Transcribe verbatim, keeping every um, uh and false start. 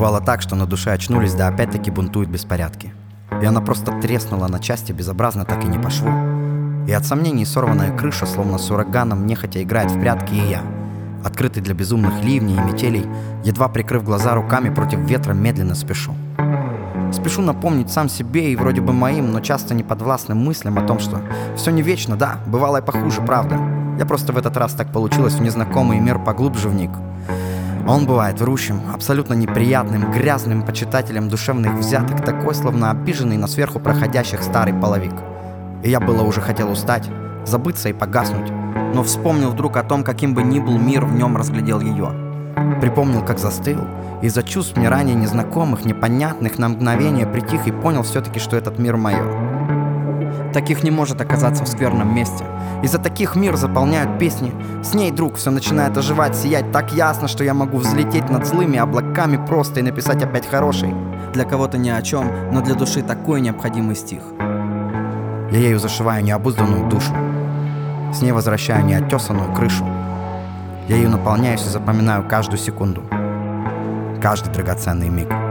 Бывало так, что на душе очнулись, да опять-таки бунтуют беспорядки. И она просто треснула на части, безобразно так и не по шву. И от сомнений сорванная крыша, словно с ураганом, нехотя играет в прятки, и я, открытый для безумных ливней и метелей, едва прикрыв глаза руками против ветра, медленно спешу. Спешу напомнить сам себе и вроде бы моим, но часто неподвластным мыслям о том, что все не вечно, да, бывало и похуже, правда. Я просто в этот раз так получилось в незнакомый мир поглубже вник. Он бывает врущим, абсолютно неприятным, грязным почитателем душевных взяток, такой, словно обиженный на сверху проходящих старый половик. И я было уже хотел устать, забыться и погаснуть, но вспомнил вдруг о том, каким бы ни был мир, в нем разглядел ее. Припомнил, как застыл, из-за чувств мне ранее незнакомых, непонятных, на мгновение притих и понял все-таки, что этот мир мое. Таких не может оказаться в скверном месте. Из-за таких мир заполняют песни. С ней, друг, все начинает оживать, сиять так ясно, что я могу взлететь над злыми облаками просто и написать опять хороший. Для кого-то ни о чем, но для души такой необходимый стих. Я ею зашиваю необузданную душу. С ней возвращаю неоттесанную крышу. Я ею наполняюсь и запоминаю каждую секунду, каждый драгоценный миг.